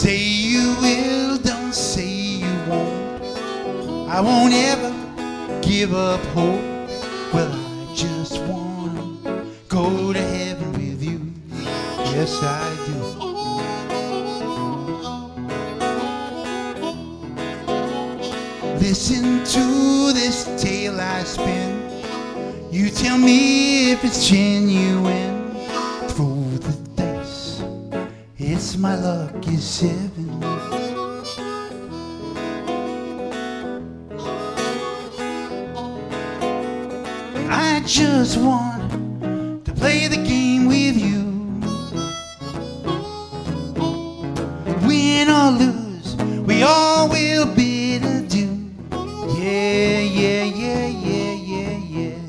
Say you will, don't say you won't. I won't ever give up hope. Well, I just wanna go to heaven with you. Yes, I do. Listen to this tale I spin. You tell me if it's genuine. Throw the dice, it's my lucky seven. I just want to play the game with you. Win or lose, we all will be to do. Yeah, yeah, yeah, yeah, yeah, yeah.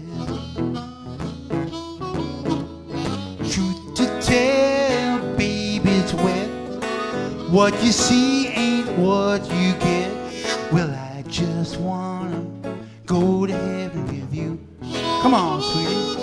Truth to tell, baby, it's wet. What you see ain't what you get. Well, I just wanna go to heaven with you. Come on, sweetie.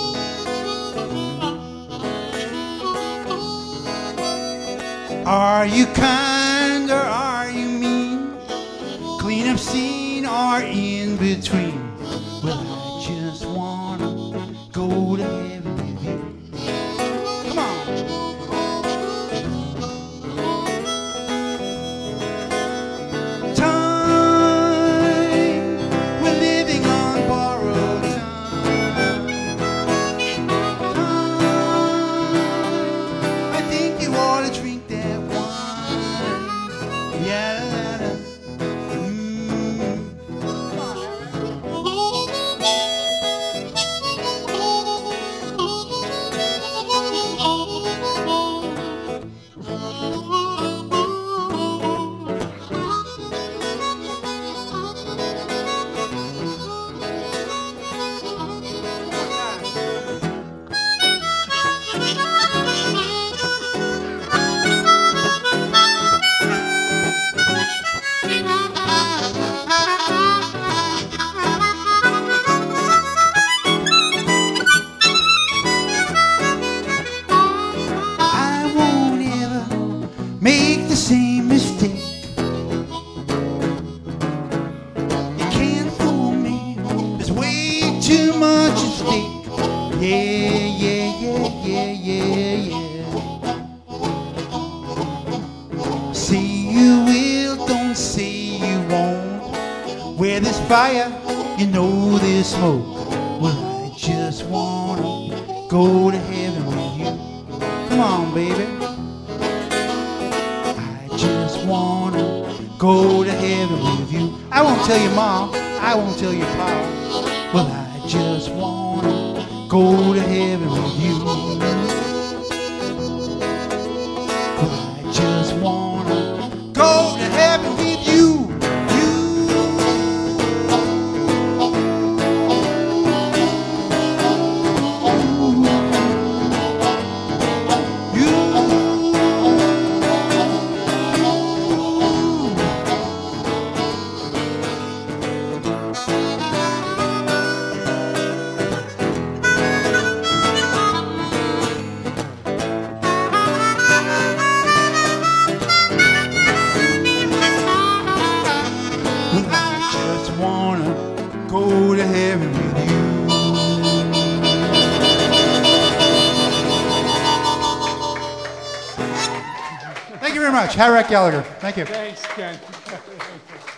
Are you kind or are you mean? Clean up scene or in between? Well, I just wanna go to heaven with you. Come on. Time, we're living on borrowed time. Time, I think you ought to drink that wine. Yeah. Make the same mistake. You can't fool me. There's way too much at stake. Yeah, yeah, yeah, yeah, yeah, yeah. Say you will, don't say you won't. Where there's fire, you know there's smoke. Well, I just wanna go to heaven with you. Come on, baby. Wanna go to heaven with you. I won't tell your mom, I won't tell your pa. Well, I just wanna go to heaven with you. Well, I just wanna go to heaven with you. Wanna go to heaven with you. Thank you very much. Harry Gallagher. Thank you. Thanks, Ken.